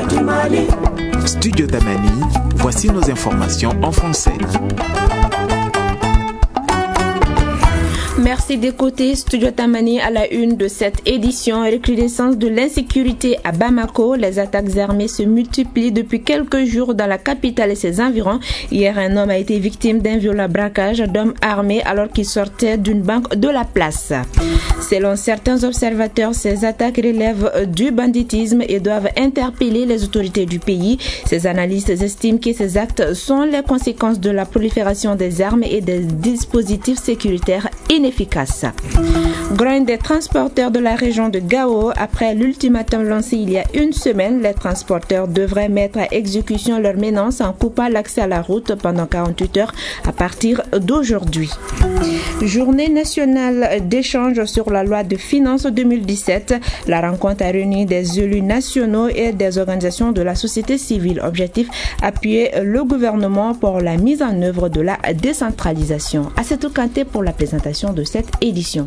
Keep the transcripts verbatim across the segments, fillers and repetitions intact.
du Mali. Studio Tamani, voici nos informations en français. Merci d'écouter Studio Tamani à la une de cette édition. Recrudescence de l'insécurité à Bamako. Les attaques armées se multiplient depuis quelques jours dans la capitale et ses environs. Hier, un homme a été victime d'un violent braquage d'hommes armés alors qu'il sortait d'une banque de la place. Selon certains observateurs, ces attaques relèvent du banditisme et doivent interpeller les autorités du pays. Ces analystes estiment que ces actes sont les conséquences de la prolifération des armes et des dispositifs sécuritaires inefficaces. Grogne des transporteurs de la région de Gao. Après l'ultimatum lancé il y a une semaine, les transporteurs devraient mettre à exécution leur menace en coupant l'accès à la route pendant quarante-huit heures à partir d'aujourd'hui. Journée nationale d'échange sur la loi de finances deux mille dix-sept. La rencontre a réuni des élus nationaux et des organisations de la société civile. Objectif, appuyer le gouvernement pour la mise en œuvre de la décentralisation. Assetou Kanté pour la présentation de cette édition.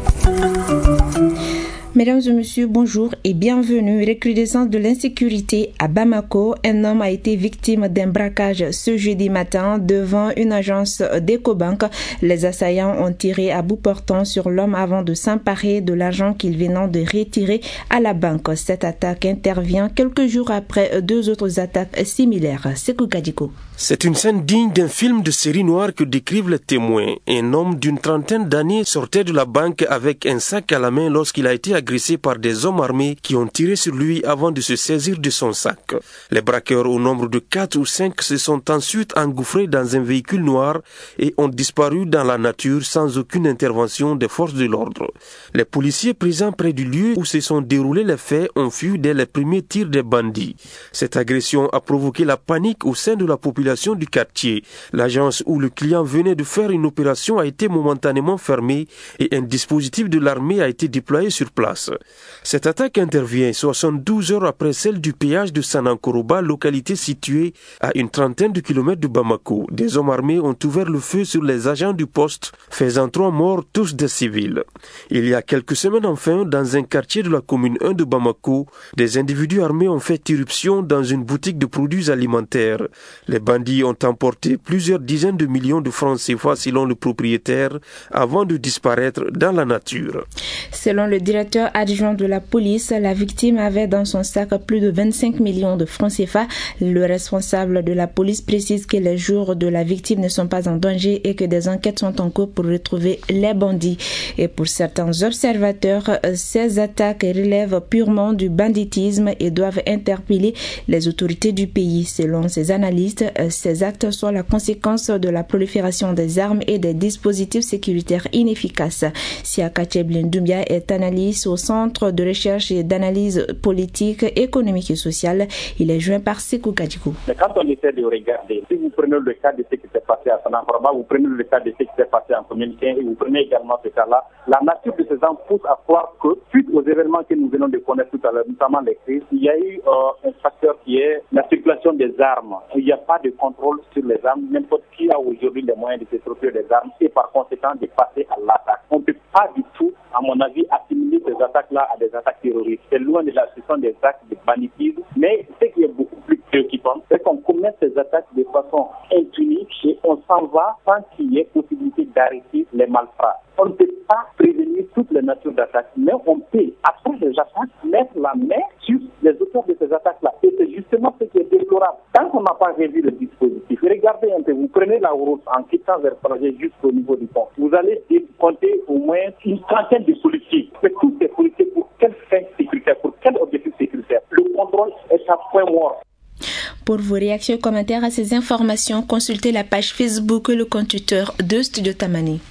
Mesdames et messieurs, bonjour et bienvenue. Recrudescence de l'insécurité à Bamako. Un homme a été victime d'un braquage ce jeudi matin devant une agence d'Ecobank. Les assaillants ont tiré à bout portant sur l'homme avant de s'emparer de l'argent qu'ils venaient de retirer à la banque. Cette attaque intervient quelques jours après deux autres attaques similaires. Sekou Kadiko. C'est une scène digne d'un film de série noire que décrivent les témoins. Un homme d'une trentaine d'années sortait de la banque avec un sac à la main lorsqu'il a été agressé par des hommes armés qui ont tiré sur lui avant de se saisir de son sac. Les braqueurs au nombre de quatre ou cinq se sont ensuite engouffrés dans un véhicule noir et ont disparu dans la nature sans aucune intervention des forces de l'ordre. Les policiers présents près du lieu où se sont déroulés les faits ont fui dès les premiers tirs des bandits. Cette agression a provoqué la panique au sein de la population du quartier. L'agence où le client venait de faire une opération a été momentanément fermée et un dispositif de l'armée a été déployé sur place. Cette attaque intervient soixante-douze heures après celle du péage de Sanankoroba, localité située à une trentaine de kilomètres de Bamako. Des hommes armés ont ouvert le feu sur les agents du poste, faisant trois morts, tous des civils. Il y a quelques semaines enfin, dans un quartier de la commune un de Bamako, des individus armés ont fait irruption dans une boutique de produits alimentaires. Les bandits ont emporté plusieurs dizaines de millions de francs C F A selon le propriétaire avant de disparaître dans la nature. Selon le directeur adjoint de la police, la victime avait dans son sac plus de vingt-cinq millions de francs C F A. Le responsable de la police précise que les jours de la victime ne sont pas en danger et que des enquêtes sont en cours pour retrouver les bandits. Et pour certains observateurs, ces attaques relèvent purement du banditisme et doivent interpeller les autorités du pays. Selon ces analystes, ces actes sont la conséquence de la prolifération des armes et des dispositifs sécuritaires inefficaces. Siaka Tcheblin-Doumbia est analyste au Centre de recherche et d'analyse politique, économique et sociale. Il est joint par Sekou Kadiko. Mais quand on essaie de regarder, si vous prenez le cas de ce qui s'est passé à Sanankoroba, vous prenez le cas de ce qui s'est passé en communiqué et vous prenez également ce cas-là, la nature de ces gens pousse à croire que, suite aux événements que nous venons de connaître tout à l'heure, notamment les crises, il y a eu euh, un facteur qui est la circulation des armes. Il n'y a pas de contrôle sur les armes. N'importe qui a aujourd'hui les moyens de se procurer des armes et par conséquent de passer à l'attaque. On ne peut pas du tout, à mon avis, assimiler ces attaques-là à des attaques terroristes. C'est loin de la question des actes de banditisme. Mais ce qui est beaucoup plus préoccupant, c'est qu'on commet ces attaques de façon impunie et on s'en va sans qu'il y ait possibilité d'arrêter les malfrats. On ne peut pas prévenir toutes les natures d'attaques, mais on peut, après les attaques, mettre la main sur les auteurs de ces attaques-là. Et c'est justement ce qui est déplorable. Tant qu'on n'a pas revu le dispositif, regardez un peu, vous prenez la route en quittant vers Prager jusqu'au niveau du pont. Vous allez compter au moins une trentaine de policiers. Mais tous ces policiers, pour quelle fin sécuritaire, pour quel objectif sécuritaire? Le contrôle est à point mort. Pour vos réactions et commentaires à ces informations, consultez la page Facebook et le compte Twitter de Studio Tamani.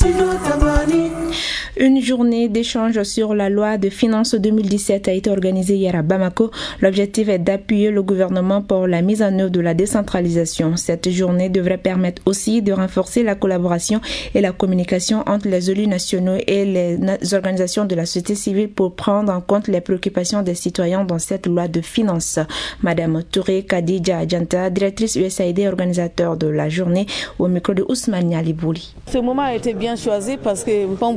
Une journée d'échange sur la loi de finances deux mille dix-sept a été organisée hier à Bamako. L'objectif est d'appuyer le gouvernement pour la mise en œuvre de la décentralisation. Cette journée devrait permettre aussi de renforcer la collaboration et la communication entre les élus nationaux et les organisations de la société civile pour prendre en compte les préoccupations des citoyens dans cette loi de finances. Madame Touré Kadija Adjanta, directrice U S A I D et organisateur de la journée, au micro de Ousmane Nialibouli. Ce moment a été bien choisi parce que, comme vous le savez,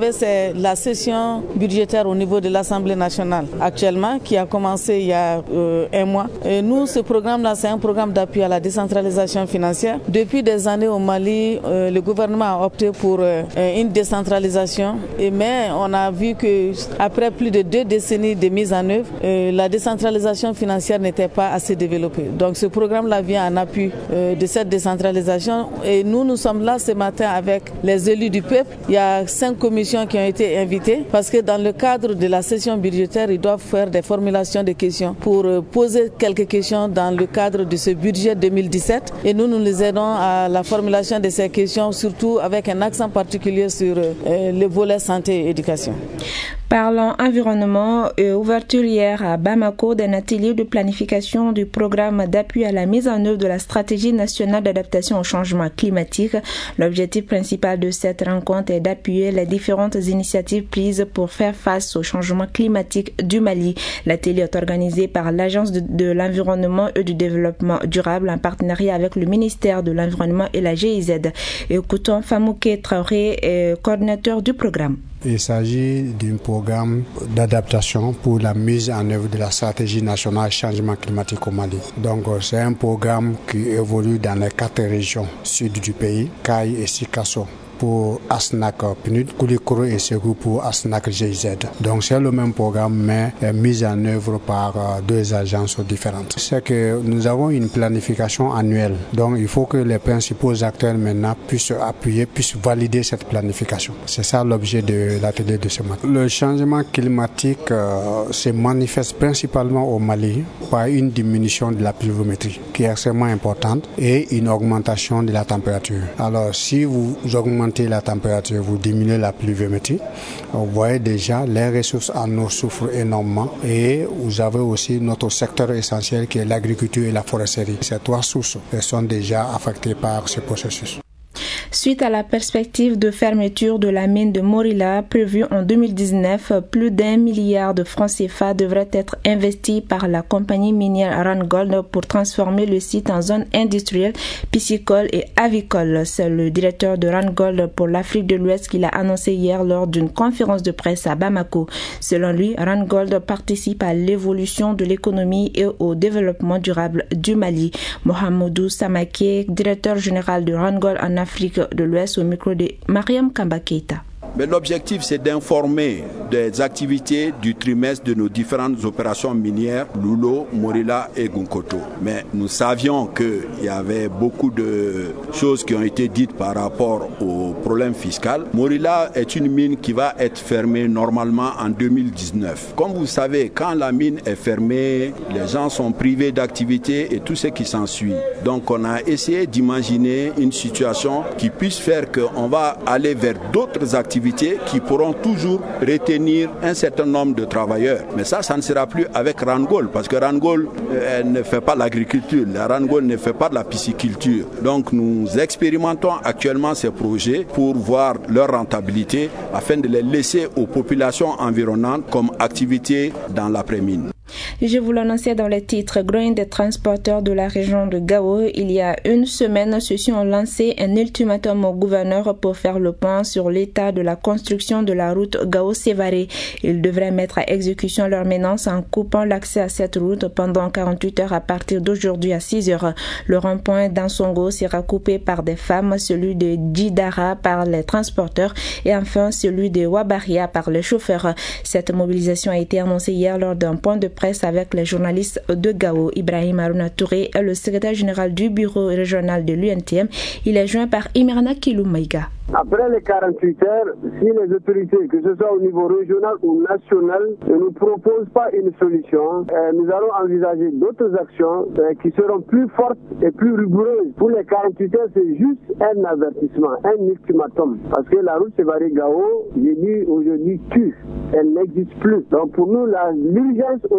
savez, c'est la session budgétaire au niveau de l'Assemblée nationale actuellement qui a commencé il y a euh, un mois. Et nous, ce programme-là, c'est un programme d'appui à la décentralisation financière. Depuis des années au Mali, euh, le gouvernement a opté pour euh, une décentralisation. Et mais on a vu que après plus de deux décennies de mise en œuvre, euh, la décentralisation financière n'était pas assez développée. Donc ce programme-là vient en appui euh, de cette décentralisation. Et nous, nous sommes là ce matin avec les élus du peuple. Il y a cinq commissions qui ont été invitées parce que dans le cadre de la session budgétaire, ils doivent faire des formulations de questions pour euh, poser quelques questions dans le cadre de ce budget deux mille dix-sept. Et nous, nous les aidons à la formulation de ces questions, surtout avec un accent particulier sur euh, le volet santé et éducation. Parlant environnement, et ouverture hier à Bamako d'un atelier de planification du programme d'appui à la mise en œuvre de la stratégie nationale d'adaptation au changement climatique. L'objectif principal de cette rencontre est d'appuyer les différentes initiatives prises pour faire face au changement climatique du Mali. L'atelier est organisé par l'Agence de, de l'environnement et du développement durable en partenariat avec le ministère de l'Environnement et la G I Z. Écoutons Famouké Traoré, coordinateur du programme. Il s'agit d'un programme d'adaptation pour la mise en œuvre de la stratégie nationale changement climatique au Mali. Donc c'est un programme qui évolue dans les quatre régions sud du pays, Kaï et Sikasso pour Asnak P N U D, Koulikoro et Ségou pour Asnak G I Z. Donc c'est le même programme mais mis en œuvre par deux agences différentes. C'est que nous avons une planification annuelle. Donc il faut que les principaux acteurs maintenant puissent appuyer, puissent valider cette planification. C'est ça l'objet de l'atelier de ce matin. Le changement climatique euh, se manifeste principalement au Mali par une diminution de la pluviométrie qui est extrêmement importante et une augmentation de la température. Alors si vous augmentez la température, vous diminuez la pluviométrie. Vous voyez déjà les ressources en eau souffrent énormément et vous avez aussi notre secteur essentiel qui est l'agriculture et la foresterie. Ces trois sources sont déjà affectées par ce processus. Suite à la perspective de fermeture de la mine de Morila prévue en deux mille dix-neuf, plus d'un milliard de francs C F A devraient être investis par la compagnie minière Randgold pour transformer le site en zone industrielle, piscicole et avicole. C'est le directeur de Randgold pour l'Afrique de l'Ouest qui l'a annoncé hier lors d'une conférence de presse à Bamako. Selon lui, Randgold participe à l'évolution de l'économie et au développement durable du Mali. Mohamedou Samaké, directeur général de Randgold en Afrique de l'Ouest, au micro de Mariam Kamba Keita. Mais l'objectif, c'est d'informer des activités du trimestre de nos différentes opérations minières, Loulo, Morila et Gunkoto. Mais nous savions qu'il y avait beaucoup de choses qui ont été dites par rapport au problème fiscal. Morila est une mine qui va être fermée normalement en deux mille dix-neuf. Comme vous savez, quand la mine est fermée, les gens sont privés d'activité et tout ce qui s'ensuit. Donc on a essayé d'imaginer une situation qui puisse faire qu'on va aller vers d'autres activités qui pourront toujours retenir un certain nombre de travailleurs. Mais ça, ça ne sera plus avec Randgold, parce que Randgold euh, ne fait pas l'agriculture, la Randgold ne fait pas de la pisciculture. Donc nous expérimentons actuellement ces projets pour voir leur rentabilité afin de les laisser aux populations environnantes comme activité dans l'après-mine. Je vous l'annonçais dans les titres, growing des transporteurs de la région de Gao. Il y a une semaine, ceux-ci ont lancé un ultimatum au gouverneur pour faire le point sur l'état de la construction de la route Gao-Sévaré. Ils devraient mettre à exécution leur menace en coupant l'accès à cette route pendant quarante-huit heures à partir d'aujourd'hui à six heures. Le rond-point d'Ansongo sera coupé par des femmes, celui de Djidara par les transporteurs et enfin celui de Wabaria par les chauffeurs. Cette mobilisation a été annoncée hier lors d'un point de presse avec les journalistes de Gao. Ibrahim Aruna Touré est le secrétaire général du bureau régional de l'U N T M. Il est joint par Imerna Kiloumaïga. Après les quarante-huit heures, si les autorités, que ce soit au niveau régional ou national, ne nous proposent pas une solution, euh, nous allons envisager d'autres actions euh, qui seront plus fortes et plus rigoureuses. Pour les quarante-huit heures, c'est juste un avertissement, un ultimatum. Parce que la route Sévaré-Gao, j'ai dit aujourd'hui, tue. Elle n'existe plus. Donc pour nous, la, l'urgence aujourd'hui,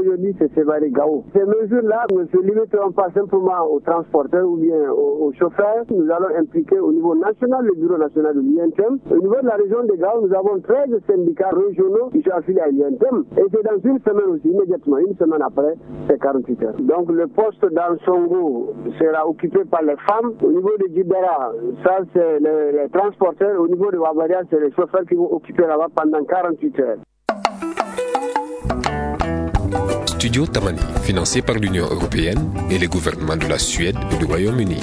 aujourd'hui, c'est Sévaré Gao. Ces mesures-là ne se limiteront pas simplement aux transporteurs ou bien aux, aux chauffeurs. Nous allons impliquer au niveau national le bureau national de l'U N T E M. Au niveau de la région de Gao, nous avons treize syndicats régionaux qui sont affiliés à l'U N T E M. Et c'est dans une semaine aussi, immédiatement, une semaine après, c'est quarante-huit heures. Donc le poste dans Songo sera occupé par les femmes. Au niveau de Djibera, ça c'est les, les transporteurs. Au niveau de Wabaria, c'est les chauffeurs qui vont occuper là-bas pendant quarante-huit heures. Studio Tamani, financé par l'Union européenne et les gouvernements de la Suède et du Royaume-Uni.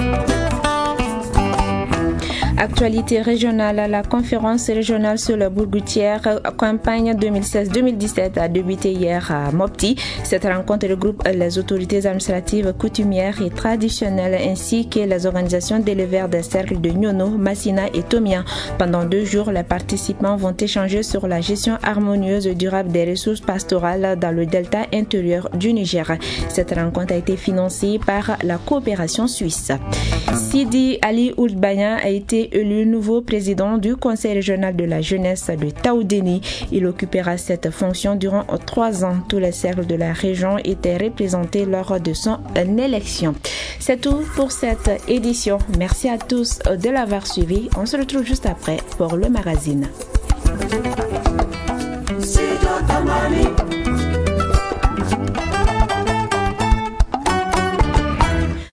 Actualité régionale, la conférence régionale sur la bourgoutière campagne deux mille seize deux mille dix-sept a débuté hier à Mopti. Cette rencontre regroupe les autorités administratives, coutumières et traditionnelles ainsi que les organisations d'éleveurs des cercles de Nyono, Massina et Tomia. Pendant deux jours, les participants vont échanger sur la gestion harmonieuse et durable des ressources pastorales dans le delta intérieur du Niger. Cette rencontre a été financée par la coopération suisse. Sidi Ali Ould-Bayan a été élu nouveau président du Conseil régional de la jeunesse de Taoudéni. Il occupera cette fonction durant trois ans. Tous les cercles de la région étaient représentés lors de son élection. C'est tout pour cette édition. Merci à tous de l'avoir suivi. On se retrouve juste après pour le magazine.